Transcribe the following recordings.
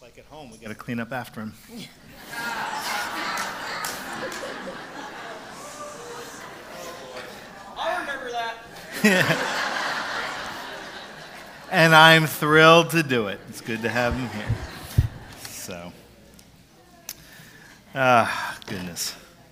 like at home, we got to clean up after him. I'll remember that. And I'm thrilled to do it. It's good to have him here. So, goodness.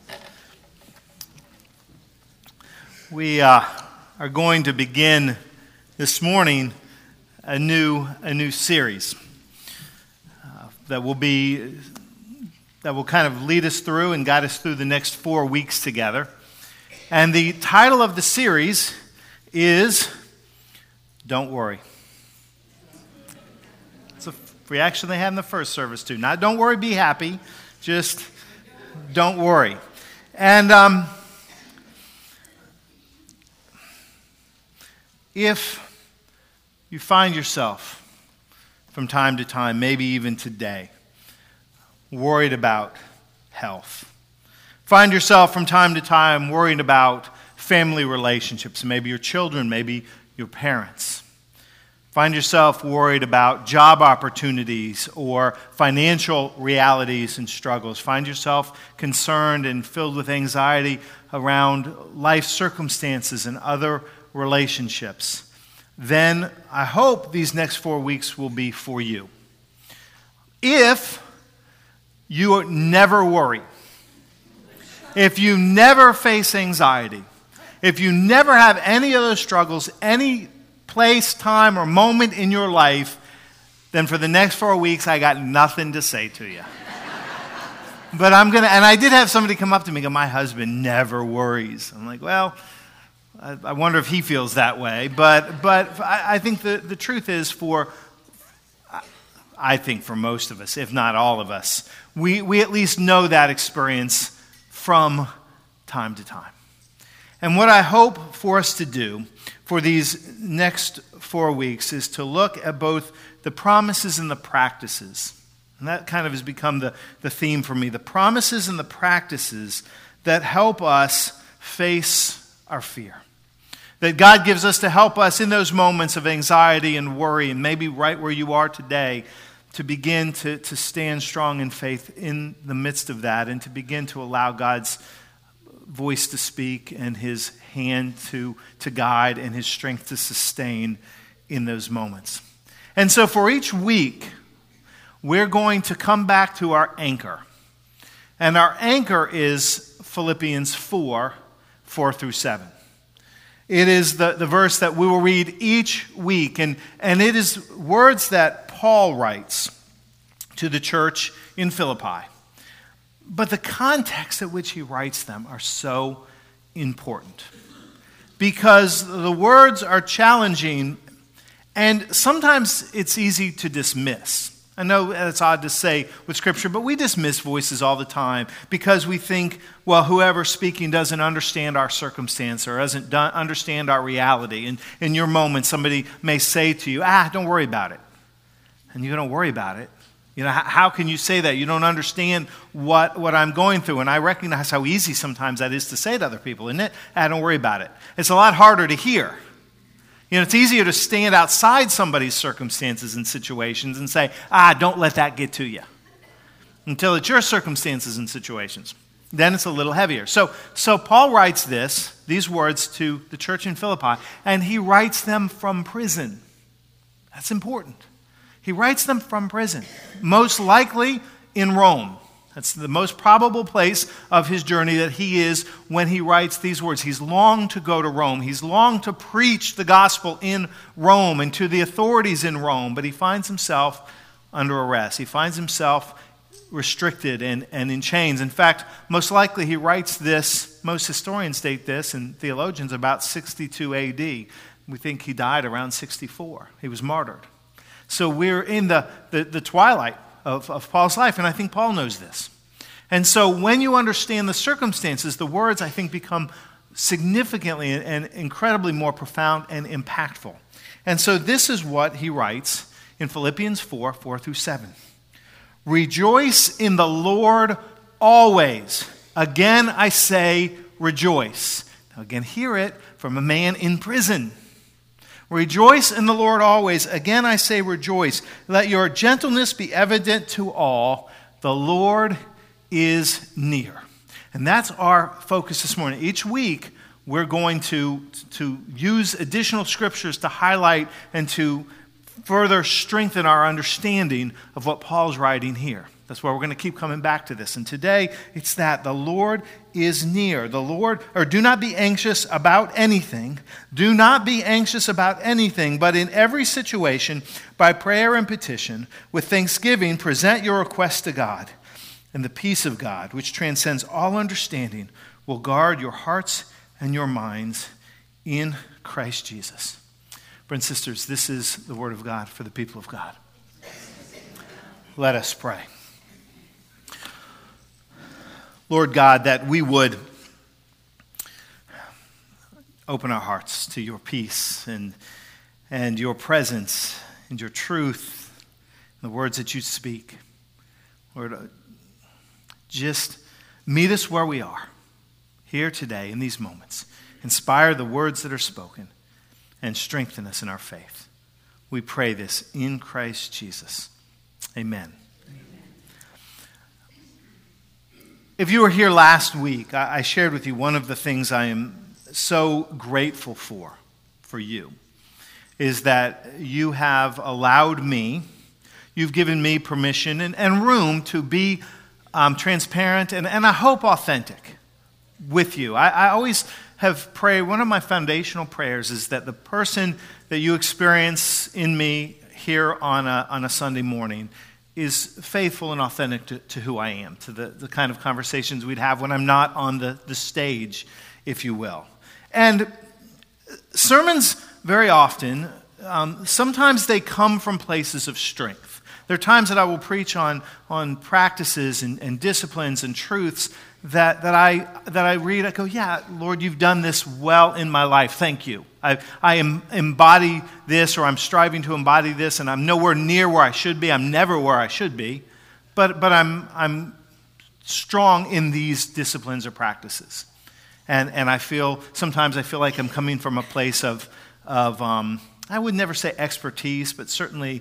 We are going to begin this morning a new series that will kind of lead us through and guide us through the next 4 weeks together. And the title of the series is Don't Worry. It's a reaction they had in the first service too. Not don't worry, be happy. Just don't worry. And if you find yourself from time to time, maybe even today, worried about health, find yourself from time to time worried about family relationships, maybe your children, maybe your parents, find yourself worried about job opportunities or financial realities and struggles, find yourself concerned and filled with anxiety around life circumstances and other relationships, then I hope these next 4 weeks will be for you. If you never worry, if you never face anxiety, if you never have any of those struggles, any place, time, or moment in your life, then for the next 4 weeks, I got nothing to say to you. But and I did have somebody come up to me and go, my husband never worries. I'm like, well, I wonder if he feels that way, but I think the truth is I think for most of us, if not all of us, we at least know that experience from time to time. And what I hope for us to do for these next 4 weeks is to look at both the promises and the practices. And that kind of has become the theme for me, the promises and the practices that help us face our fear. That God gives us to help us in those moments of anxiety and worry, and maybe right where you are today, to begin to stand strong in faith in the midst of that, and to begin to allow God's voice to speak and His hand to guide and His strength to sustain in those moments. And so for each week, we're going to come back to our anchor. And our anchor is Philippians 4:4-7. It is the verse that we will read each week, and it is words that Paul writes to the church in Philippi. But the context at which he writes them are so important, because the words are challenging, and sometimes it's easy to dismiss. I know it's odd to say with Scripture, but we dismiss voices all the time because we think, well, whoever's speaking doesn't understand our circumstance or doesn't understand our reality. And in your moment, somebody may say to you, don't worry about it. And you don't worry about it. You know, how can you say that? You don't understand what I'm going through. And I recognize how easy sometimes that is to say to other people, isn't it? Don't worry about it. It's a lot harder to hear. You know, it's easier to stand outside somebody's circumstances and situations and say, don't let that get to you. Until it's your circumstances and situations. Then it's a little heavier. So Paul writes these words to the church in Philippi, and he writes them from prison. That's important. He writes them from prison, most likely in Rome. That's the most probable place of his journey that he is when he writes these words. He's longed to go to Rome. He's longed to preach the gospel in Rome and to the authorities in Rome, but he finds himself under arrest. He finds himself restricted and in chains. In fact, most likely he writes this, most historians state this, and theologians, about 62 AD. We think he died around 64. He was martyred. So we're in the twilight of Paul's life, and I think Paul knows this. And so when you understand the circumstances, the words, I think, become significantly and incredibly more profound and impactful. And so this is what he writes in Philippians 4:4-7. Rejoice in the Lord always. Again, I say rejoice. Now again, hear it from a man in prison. Rejoice in the Lord always. Again, I say rejoice. Let your gentleness be evident to all. The Lord is near. And that's our focus this morning. Each week, we're going to use additional scriptures to highlight and to further strengthen our understanding of what Paul's writing here. That's why we're going to keep coming back to this. And today, it's that the Lord is near. Do not be anxious about anything. Do not be anxious about anything, but in every situation, by prayer and petition, with thanksgiving, present your requests to God. And the peace of God, which transcends all understanding, will guard your hearts and your minds in Christ Jesus. Brothers and sisters, this is the word of God for the people of God. Let us pray. Lord God, that we would open our hearts to your peace and your presence and your truth, and the words that you speak. Lord, just meet us where we are, here today in these moments. Inspire the words that are spoken and strengthen us in our faith. We pray this in Christ Jesus. Amen. If you were here last week, I shared with you one of the things I am so grateful for you, is that you have allowed me, you've given me permission and room to be transparent and I hope authentic with you. I always have prayed, one of my foundational prayers is that the person that you experience in me here on a Sunday morning is faithful and authentic to who I am, to the kind of conversations we'd have when I'm not on the stage, if you will. And sermons, very often, sometimes they come from places of strength. There are times that I will preach on practices and disciplines and truths that I read. I go, yeah, Lord, you've done this well in my life. Thank you. I embody this, or I'm striving to embody this, and I'm nowhere near where I should be. I'm never where I should be, but I'm strong in these disciplines or practices, and sometimes I feel like I'm coming from a place of I would never say expertise, but certainly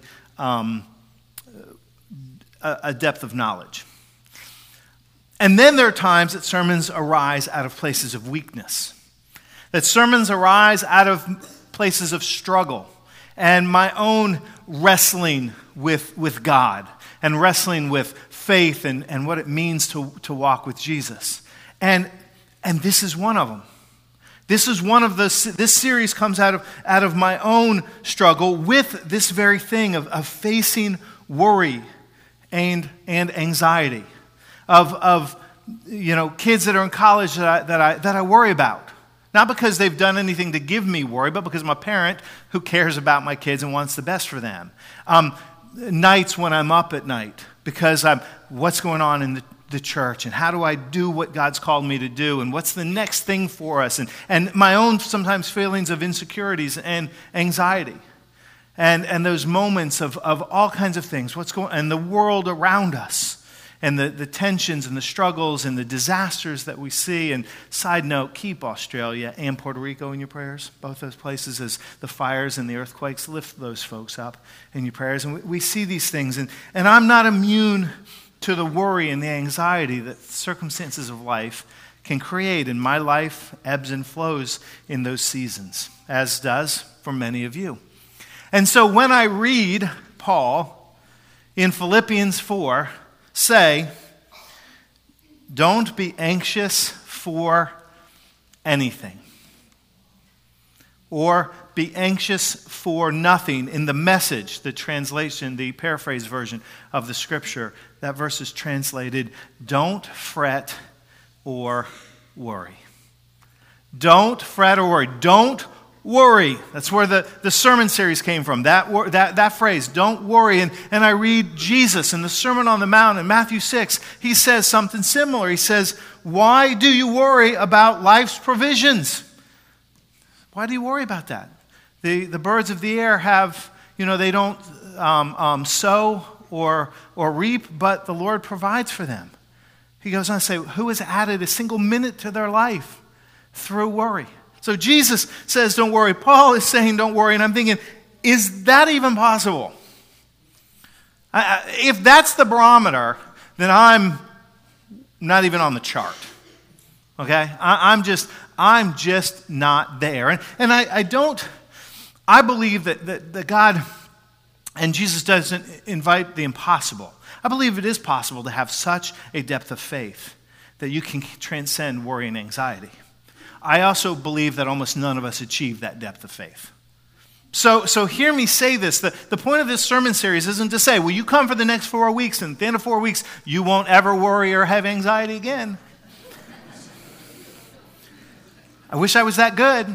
a depth of knowledge. And then there are times that sermons arise out of places of weakness. That sermons arise out of places of struggle and my own wrestling with God and wrestling with faith and what it means to walk with Jesus. And this is one of them. This is one of this series comes out of my own struggle with this very thing of facing worry and anxiety. Of kids that are in college that I worry about. Not because they've done anything to give me worry, but because I'm a parent who cares about my kids and wants the best for them. Nights when I'm up at night because what's going on in the church and how do I do what God's called me to do and what's the next thing for us and my own sometimes feelings of insecurities and anxiety. And those moments of all kinds of things, what's going on, and the world around us. And the tensions and the struggles and the disasters that we see. And side note, keep Australia and Puerto Rico in your prayers. Both those places, as the fires and the earthquakes, lift those folks up in your prayers. And we see these things. And I'm not immune to the worry and the anxiety that circumstances of life can create. And my life ebbs and flows in those seasons, as does for many of you. And so when I read Paul in Philippians 4, say, don't be anxious for anything. Or be anxious for nothing. In the Message, the translation, the paraphrase version of the scripture, that verse is translated, don't fret or worry. Don't fret or worry. Don't worry. That's where the sermon series came from. That phrase, don't worry. And I read Jesus in the Sermon on the Mount in Matthew 6. He says something similar. He says, why do you worry about life's provisions? Why do you worry about that? The birds of the air have, they don't sow or reap, but the Lord provides for them. He goes on to say, who has added a single minute to their life through worry? So Jesus says, don't worry. Paul is saying, don't worry. And I'm thinking, is that even possible? If that's the barometer, then I'm not even on the chart. Okay? I'm just not there. And I believe that God and Jesus doesn't invite the impossible. I believe it is possible to have such a depth of faith that you can transcend worry and anxiety. I also believe that almost none of us achieve that depth of faith. So hear me say this. The point of this sermon series isn't to say, well, you come for the next 4 weeks, and at the end of 4 weeks, you won't ever worry or have anxiety again. I wish I was that good.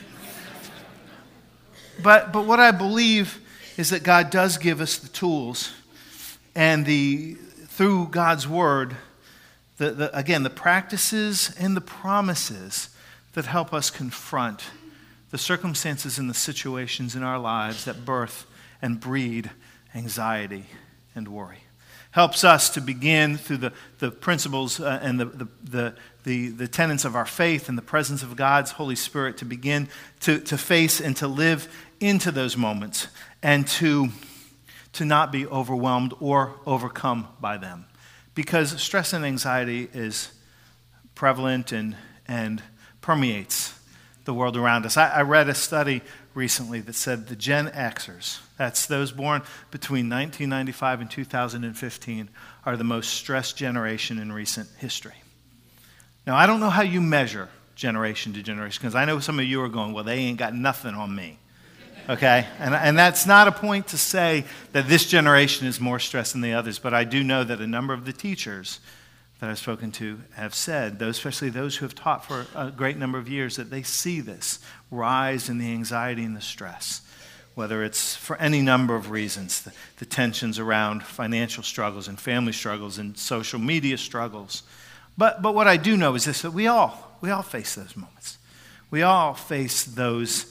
But what I believe is that God does give us the tools, and through God's word, the practices and the promises that help us confront the circumstances and the situations in our lives that birth and breed anxiety and worry. Helps us to begin through the principles and the tenets of our faith and the presence of God's Holy Spirit to begin to face and to live into those moments and to not be overwhelmed or overcome by them. Because stress and anxiety is prevalent and permeates the world around us. I read a study recently that said the Gen Xers, that's those born between 1995 and 2015, are the most stressed generation in recent history. Now, I don't know how you measure generation to generation, because I know some of you are going, well, they ain't got nothing on me. Okay? And that's not a point to say that this generation is more stressed than the others, but I do know that a number of the teachers that I've spoken to have said, especially those who have taught for a great number of years, that they see this rise in the anxiety and the stress, whether it's for any number of reasons, the tensions around financial struggles and family struggles and social media struggles. But what I do know is this, that we all face those moments. We all face those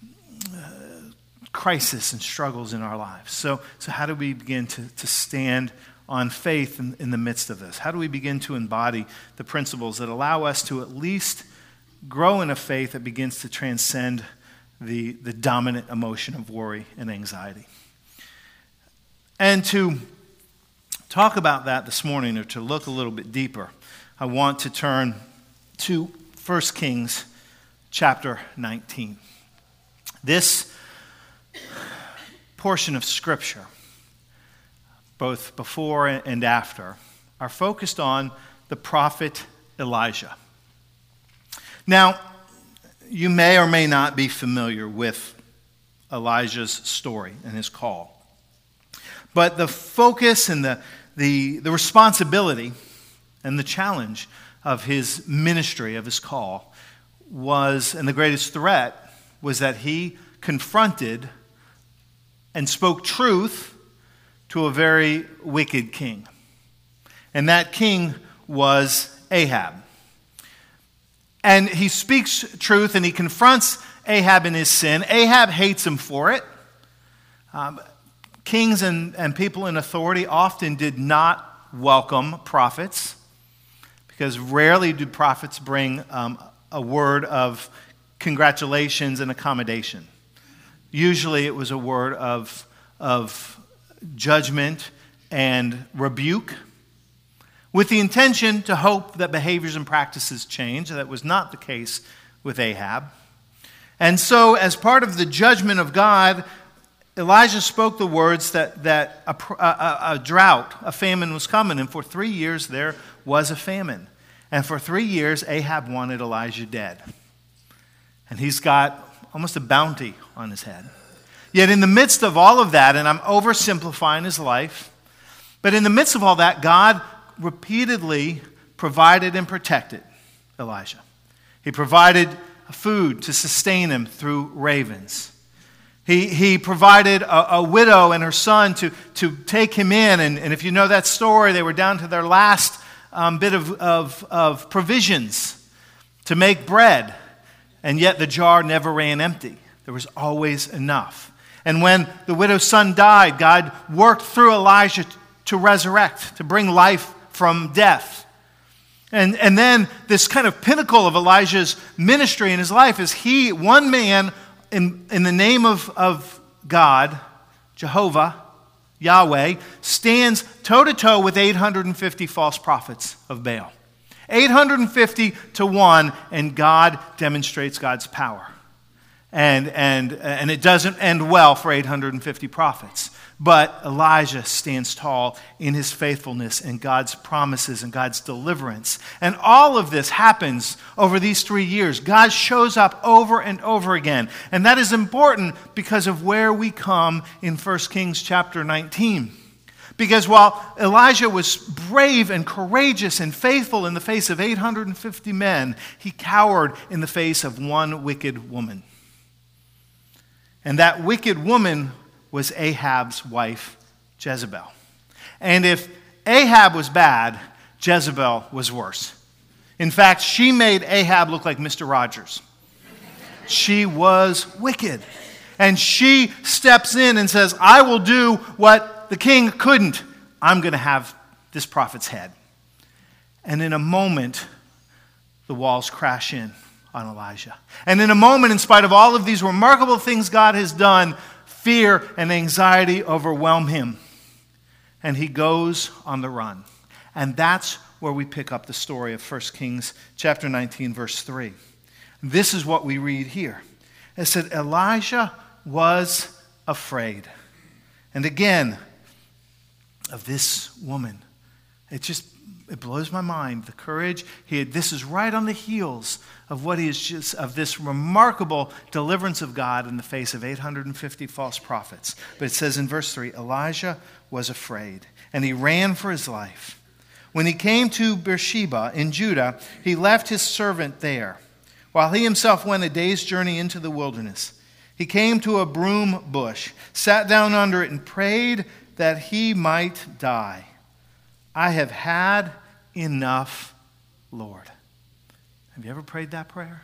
crises and struggles in our lives. So how do we begin to stand on faith in the midst of this? How do we begin to embody the principles that allow us to at least grow in a faith that begins to transcend the dominant emotion of worry and anxiety? And to talk about that this morning, or to look a little bit deeper, I want to turn to 1 Kings chapter 19. This portion of Scripture, both before and after, are focused on the prophet Elijah. Now, you may or may not be familiar with Elijah's story and his call. But the focus and the responsibility and the challenge of his ministry, of his call, was, and the greatest threat, was that he confronted and spoke truth to a very wicked king. And that king was Ahab. And he speaks truth and he confronts Ahab in his sin. Ahab hates him for it. Kings and people in authority often did not welcome prophets, because rarely do prophets bring a word of congratulations and accommodation. Usually it was a word of judgment and rebuke, with the intention to hope that behaviors and practices change. That was not the case with Ahab. And so, as part of the judgment of God, Elijah spoke the words that a drought, a famine was coming. And for 3 years there was a famine. And for 3 years, Ahab wanted Elijah dead. And he's got almost a bounty on his head. Yet in the midst of all of that, and I'm oversimplifying his life, but in the midst of all that, God repeatedly provided and protected Elijah. He provided food to sustain him through ravens. He provided a widow and her son to take him in. And if you know that story, they were down to their last bit of provisions to make bread. And yet the jar never ran empty. There was always enough. And when the widow's son died, God worked through Elijah to resurrect, to bring life from death. And then this kind of pinnacle of Elijah's ministry in his life is one man in the name of God, Jehovah, Yahweh, stands toe-to-toe with 850 false prophets of Baal. 850 to 1, and God demonstrates God's power. And it doesn't end well for 850 prophets. But Elijah stands tall in his faithfulness and God's promises and God's deliverance. And all of this happens over these 3 years. God shows up over and over again. And that is important because of where we come in 1 Kings chapter 19. Because while Elijah was brave and courageous and faithful in the face of 850 men, he cowered in the face of one wicked woman. And that wicked woman was Ahab's wife, Jezebel. And if Ahab was bad, Jezebel was worse. In fact, she made Ahab look like Mr. Rogers. She was wicked. And she steps in and says, I will do what the king couldn't. I'm going to have this prophet's head. And in a moment, the walls crash in on Elijah. And in a moment, in spite of all of these remarkable things God has done, fear and anxiety overwhelm him. And he goes on the run. And that's where we pick up the story of 1 Kings chapter 19, verse 3. This is what we read here. It said, Elijah was afraid. And again, of this woman. It blows my mind, the courage. This is right on the heels of of this remarkable deliverance of God in the face of 850 false prophets. But it says in verse 3, Elijah was afraid, and he ran for his life. When he came to Beersheba in Judah, he left his servant there, while he himself went a day's journey into the wilderness. He came to a broom bush, sat down under it, and prayed that he might die. I have had enough, Lord. Have you ever prayed that prayer?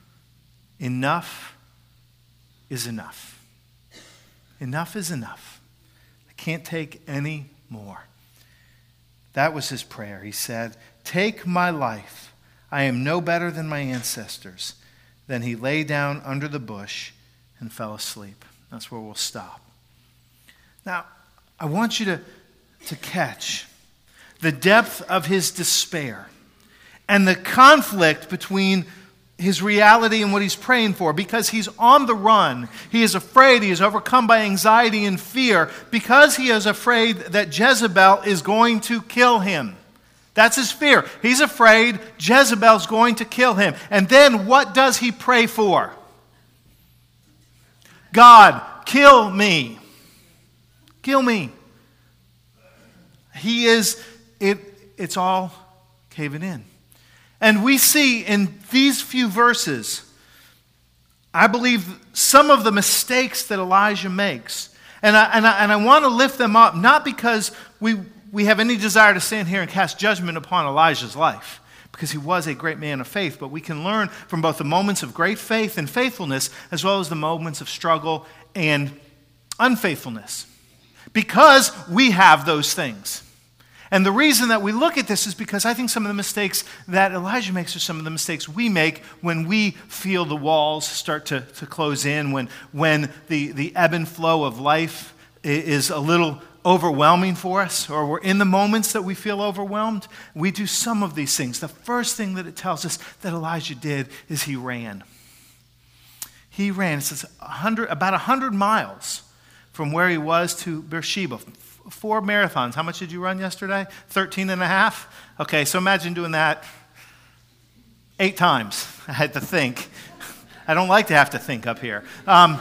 Enough is enough. Enough is enough. I can't take any more. That was his prayer. He said, take my life. I am no better than my ancestors. Then he lay down under the bush and fell asleep. That's where we'll stop. Now, I want you to catch the depth of his despair and the conflict between his reality and what he's praying for, because he's on the run. He is afraid. He is overcome by anxiety and fear because he is afraid that Jezebel is going to kill him. That's his fear. He's afraid Jezebel's going to kill him. And then what does he pray for? God, kill me. Kill me. It's all caving in. And we see in these few verses, I believe, some of the mistakes that Elijah makes. And I want to lift them up, not because we have any desire to stand here and cast judgment upon Elijah's life, because he was a great man of faith, but we can learn from both the moments of great faith and faithfulness, as well as the moments of struggle and unfaithfulness, because we have those things. And the reason that we look at this is because I think some of the mistakes that Elijah makes are some of the mistakes we make when we feel the walls start to close in, when the ebb and flow of life is a little overwhelming for us, or we're in the moments that we feel overwhelmed. We do some of these things. The first thing that it tells us that Elijah did is he ran. He ran. It says about 100 miles from where he was to Beersheba. 4 marathons. How much did you run yesterday? 13 and a half? Okay, so imagine doing that 8 times. I had to think. I don't like to have to think up here.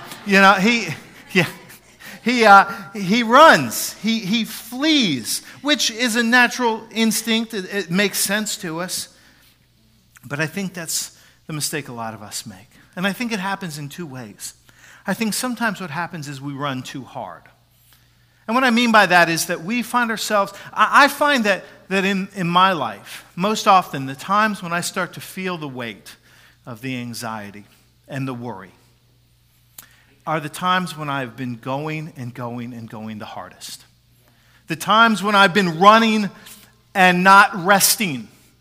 He runs. He flees, which is a natural instinct. It makes sense to us. But I think that's the mistake a lot of us make. And I think it happens in 2 ways. I think sometimes what happens is we run too hard. And what I mean by that is that we find ourselves, I find that in my life, most often the times when I start to feel the weight of the anxiety and the worry are the times when I've been going and going and going the hardest. The times when I've been running and not resting.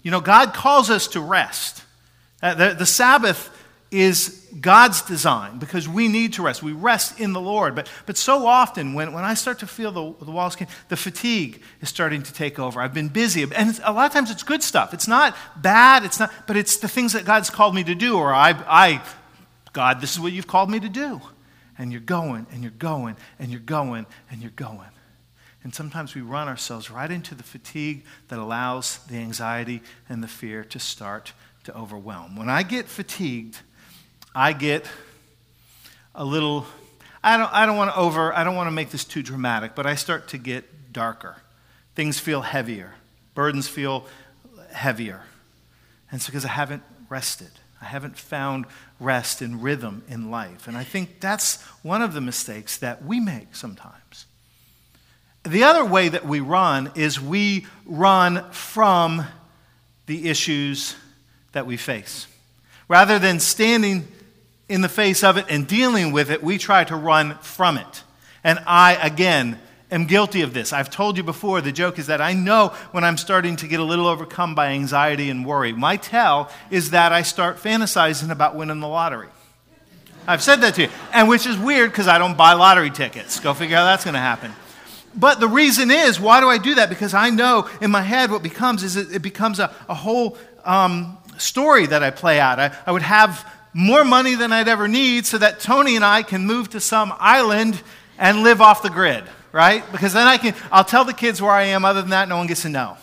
God calls us to rest. The Sabbath is God's design because we need to rest. We rest in the Lord. But so often when I start to feel the walls, the fatigue is starting to take over. I've been busy. And a lot of times it's good stuff. It's not bad. But it's the things that God's called me to do. Or God, this is what you've called me to do. And you're going, and you're going, and you're going, and you're going. And sometimes we run ourselves right into the fatigue that allows the anxiety and the fear to start to overwhelm. When I get fatigued, I get a little, I don't want to make this too dramatic, but I start to get darker. Things feel heavier. Burdens feel heavier. And it's because I haven't rested. I haven't found rest and rhythm in life. And I think that's one of the mistakes that we make sometimes. The other way that we run is we run from the issues that we face. Rather than standing in the face of it and dealing with it, we try to run from it. And I, again, am guilty of this. I've told you before, the joke is that I know when I'm starting to get a little overcome by anxiety and worry. My tell is that I start fantasizing about winning the lottery. I've said that to you. And which is weird because I don't buy lottery tickets. Go figure out how that's going to happen. But the reason is, why do I do that? Because I know in my head what becomes is it becomes a whole story that I play out. I would have more money than I'd ever need so that Tony and I can move to some island and live off the grid, right? Because then I'll tell the kids where I am. Other than that, no one gets to know.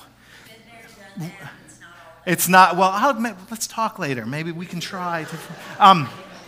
It's not, well, let's talk later. Maybe we can try to.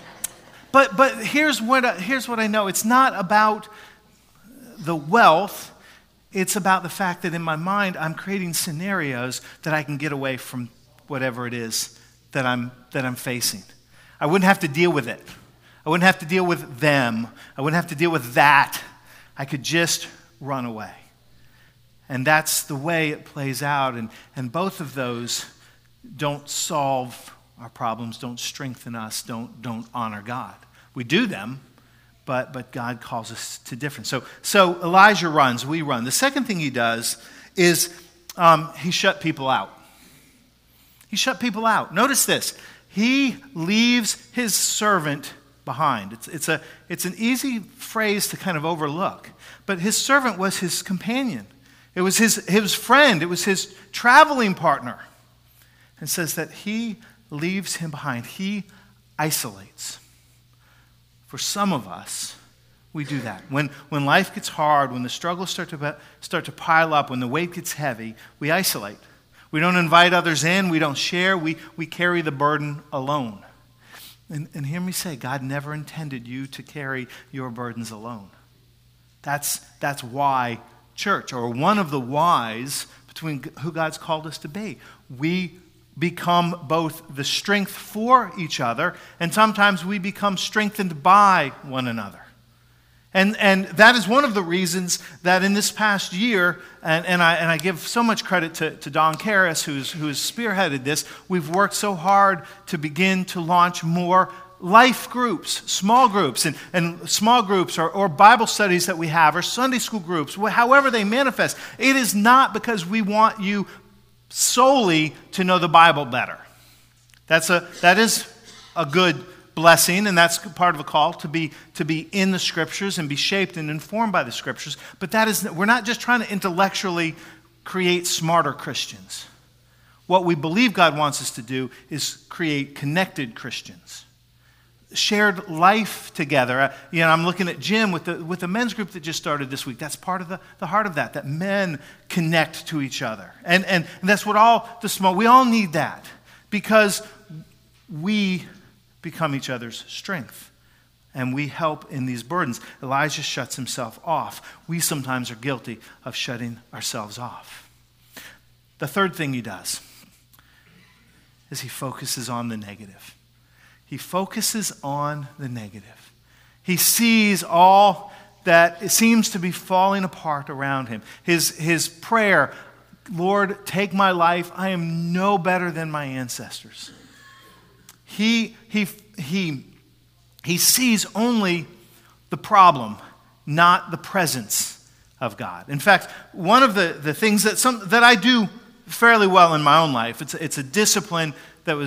But here's what I know. It's not about the wealth. It's about the fact that in my mind, I'm creating scenarios that I can get away from whatever it is that I'm facing. I wouldn't have to deal with it. I wouldn't have to deal with them. I wouldn't have to deal with that. I could just run away. And that's the way it plays out. And both of those don't solve our problems, don't strengthen us, don't honor God. We do them, but God calls us to different. So Elijah runs, we run. The second thing he does is he shut people out. He shut people out. Notice this. He leaves his servant behind. It's an easy phrase to kind of overlook. But his servant was his companion. It was his friend. It was his traveling partner. And says that he leaves him behind. He isolates. For some of us, we do that. When life gets hard, when the struggles start to pile up, when the weight gets heavy, we isolate. We don't invite others in. We don't share. We carry the burden alone. And hear me say, God never intended you to carry your burdens alone. That's why church, or one of the whys between who God's called us to be. We become both the strength for each other, and sometimes we become strengthened by one another. And that is one of the reasons that in this past year, and I give so much credit to Don Karras, who has spearheaded this, we've worked so hard to begin to launch more life groups, small groups, and small groups or Bible studies that we have, or Sunday school groups, however they manifest. It is not because we want you solely to know the Bible better. That is a good blessing, and that's part of a call to be in the Scriptures and be shaped and informed by the Scriptures. But we're not just trying to intellectually create smarter Christians. What we believe God wants us to do is create connected Christians. Shared life together. I'm looking at Jim with the men's group that just started this week. That's part of the heart of that men connect to each other. And that's what we all need that, because we become each other's strength, and we help in these burdens. Elijah shuts himself off. We sometimes are guilty of shutting ourselves off. The third thing he does is he focuses on the negative. He focuses on the negative. He sees all that seems to be falling apart around him. His prayer, Lord, take my life. I am no better than my ancestors. He sees only the problem, not the presence of God. In fact, one of the things that I do fairly well in my own life. It's a discipline that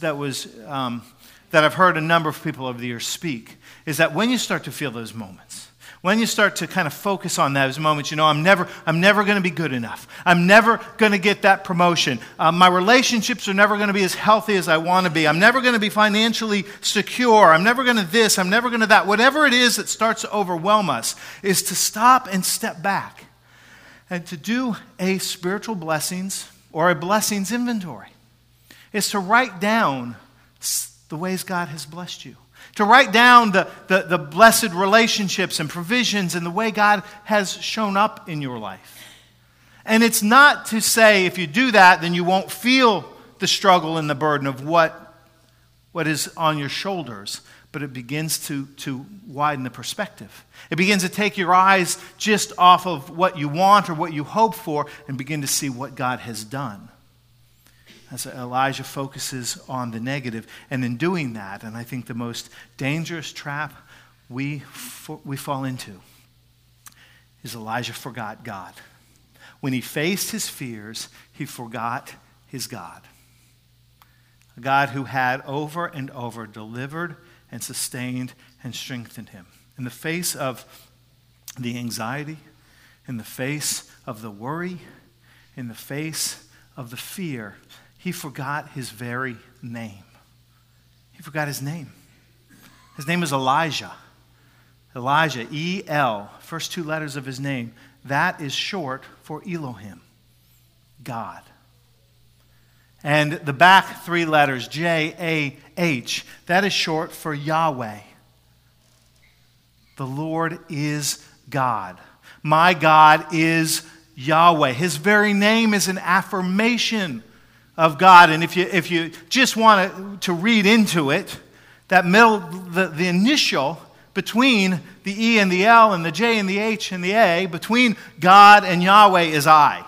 I've heard a number of people over the years speak, is that when you start to feel those moments, when you start to kind of focus on those moments, I'm never going to be good enough. I'm never going to get that promotion. My relationships are never going to be as healthy as I want to be. I'm never going to be financially secure. I'm never going to this. I'm never going to that. Whatever it is that starts to overwhelm us is to stop and step back and to do a spiritual blessings or a blessings inventory. It's to write down the ways God has blessed you. To write down the blessed relationships and provisions and the way God has shown up in your life. And it's not to say if you do that, then you won't feel the struggle and the burden of what is on your shoulders. But it begins to widen the perspective. It begins to take your eyes just off of what you want or what you hope for and begin to see what God has done. As Elijah focuses on the negative. And in doing that, and I think the most dangerous trap we fall into is Elijah forgot God. When he faced his fears, he forgot his God. A God who had over and over delivered and sustained and strengthened him. In the face of the anxiety, in the face of the worry, in the face of the fear, he forgot his very name. He forgot his name. His name is Elijah. Elijah, E-L, first two letters of his name. That is short for Elohim, God. And the back three letters, J-A-H, that is short for Yahweh. The Lord is God. My God is Yahweh. His very name is an affirmation of God. And if you just want to read into it, that middle, the initial between the E and the L and the J and the H and the A, between God and Yahweh is I.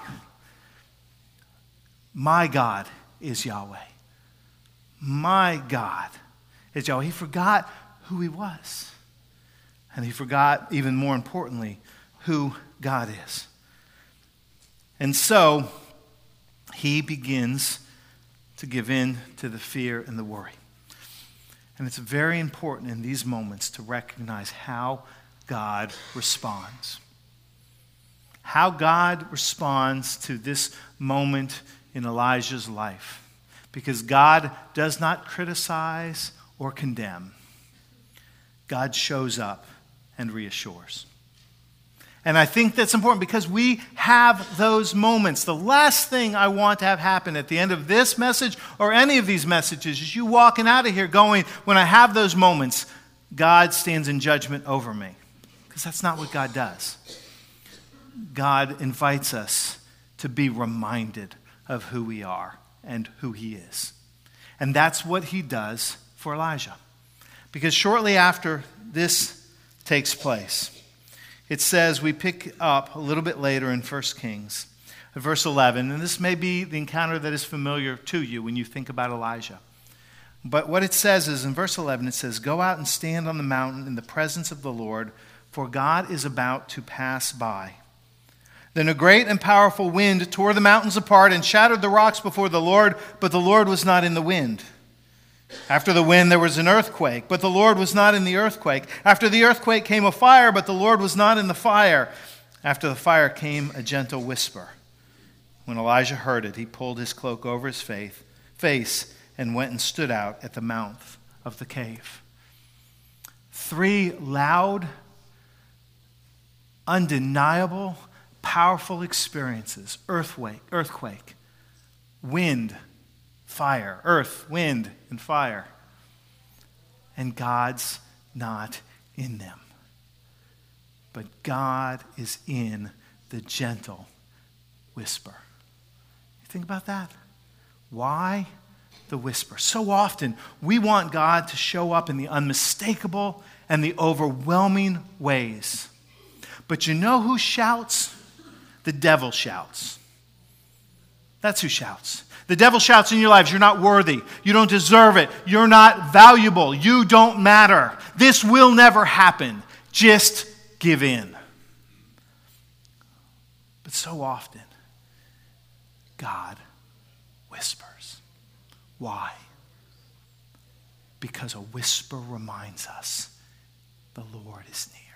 My God is Yahweh. My God is Yahweh. He forgot who he was. And he forgot, even more importantly, who God is. And so he begins to give in to the fear and the worry. And it's very important in these moments to recognize how God responds. How God responds to this moment in Elijah's life. Because God does not criticize or condemn. God shows up and reassures. And I think that's important because we have those moments. The last thing I want to have happen at the end of this message or any of these messages is you walking out of here going, when I have those moments, God stands in judgment over me. Because that's not what God does. God invites us to be reminded of who we are and who he is. And that's what he does for Elijah. Because shortly after this takes place, it says, we pick up a little bit later in 1 Kings, verse 11, and this may be the encounter that is familiar to you when you think about Elijah. But what it says is, in verse 11, it says, go out and stand on the mountain in the presence of the Lord, for God is about to pass by. Then a great and powerful wind tore the mountains apart and shattered the rocks before the Lord, but the Lord was not in the wind. After the wind there was an earthquake, but the Lord was not in the earthquake. After the earthquake came a fire, but the Lord was not in the fire. After the fire came a gentle whisper. When Elijah heard it, he pulled his cloak over his face and went and stood out at the mouth of the cave. 3 loud, undeniable, powerful experiences. Earthquake, wind, fire, earth, wind, and fire. And God's not in them. But God is in the gentle whisper. You think about that? Why the whisper? So often we want God to show up in the unmistakable and the overwhelming ways. But you know who shouts? The devil shouts. That's who shouts. The devil shouts in your lives, you're not worthy. You don't deserve it. You're not valuable. You don't matter. This will never happen. Just give in. But so often, God Why? Because a whisper reminds us the Lord is near.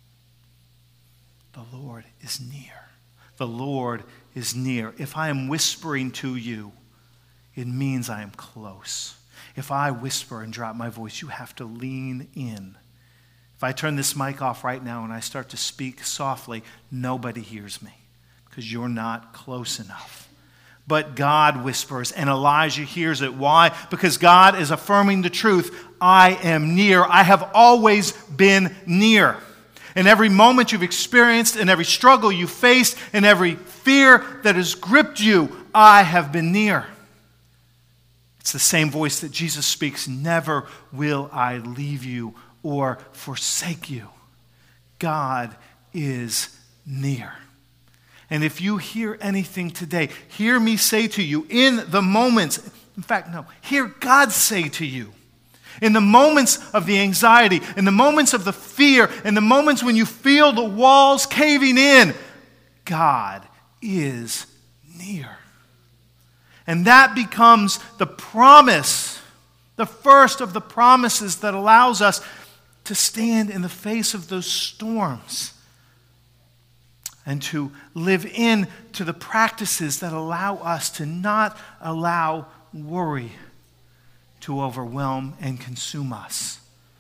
The Lord is near. The Lord is near. If I am whispering to you, it means I am close. If I whisper and drop my voice, you have to lean in. If I turn this mic off right now and I start to speak softly, nobody hears me because you're not close enough. But God whispers, and Elijah hears it. Why? Because God is affirming the truth. I am near. I have always been near. In every moment you've experienced, in every struggle you faced, in every fear that has gripped you, I have been near. It's the same voice that Jesus speaks. Never will I leave you or forsake you. God is near. And if you hear anything today, hear me say to you in the moments, in fact, no, hear God say to you, in the moments of the anxiety, in the moments of the fear, in the moments when you feel the walls caving in, God is near. And that becomes the promise, the first of the promises that allows us to stand in the face of those storms and to live into the practices that allow us to not allow worry to overwhelm and consume us.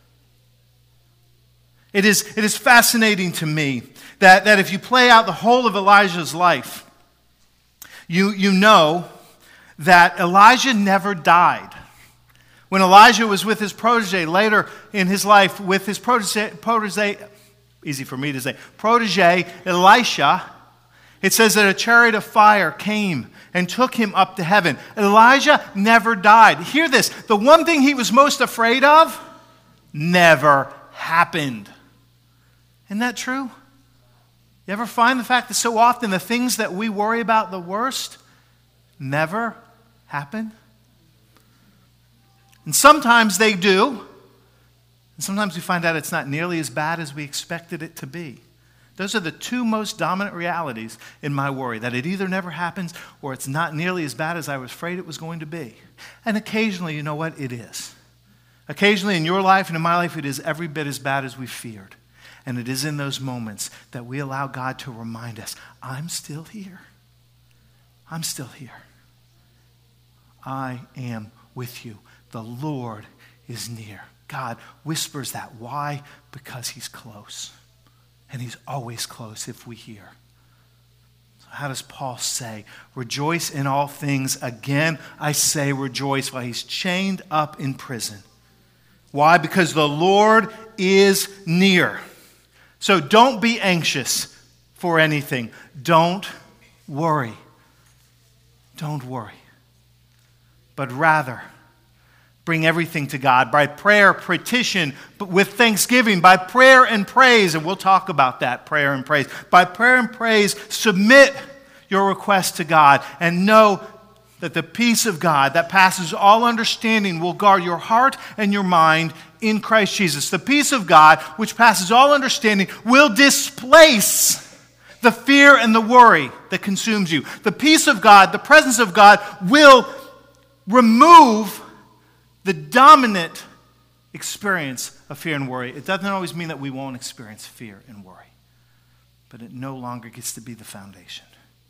It is fascinating to me that if you play out the whole of Elijah's life, you know that Elijah never died. When Elijah was with his protege later in his life, with his protege, easy for me to say, protege Elisha, it says that a chariot of fire came and took him up to heaven. Elijah never died. Hear this. The one thing he was most afraid of never happened. Isn't that true? You ever find the fact that so often the things that we worry about the worst never happen? And sometimes they do. And sometimes we find out it's not nearly as bad as we expected it to be. Those are the two most dominant realities in my worry, that it either never happens or it's not nearly as bad as I was afraid it was going to be. And occasionally, you know what? It is. Occasionally in your life and in my life, it is every bit as bad as we feared. And it is in those moments that we allow God to remind us, I'm still here. I'm still here. I am with you. The Lord is near. God whispers that. Why? Because he's close. And he's always close if we hear. So how does Paul say? Rejoice in all things. Again, I say rejoice while he's chained up in prison. Why? Because the Lord is near. So don't be anxious for anything. Don't worry. Don't worry. But rather, bring everything to God by prayer, petition, but with thanksgiving, by prayer and praise. And we'll talk about that, prayer and praise. By prayer and praise, submit your request to God and know that the peace of God that passes all understanding will guard your heart and your mind in Christ Jesus. The peace of God, which passes all understanding, will displace the fear and the worry that consumes you. The peace of God, the presence of God, will remove the dominant experience of fear and worry. It doesn't always mean that we won't experience fear and worry, but it no longer gets to be the foundation.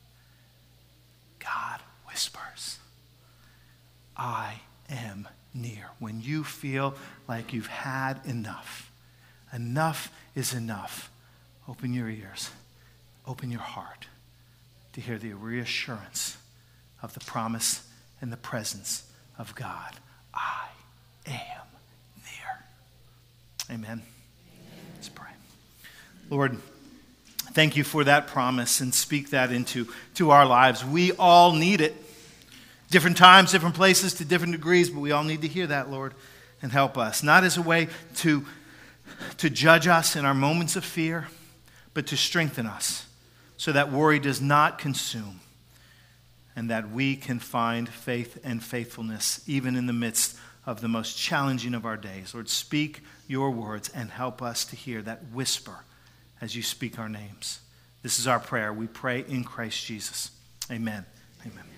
God whispers, I am near. When you feel like you've had enough, enough is enough, open your ears, open your heart to hear the reassurance of the promise and the presence of God. I am near. Amen. Let's pray. Lord, thank you for that promise and speak that into our lives. We all need it. Different times, different places, to different degrees, but we all need to hear that, Lord, and help us. Not as a way to judge us in our moments of fear, but to strengthen us so that worry does not consume, and that we can find faith and faithfulness even in the midst of the most challenging of our days. Lord, speak your words and help us to hear that whisper as you speak our names. This is our prayer. We pray in Christ Jesus. Amen. Amen.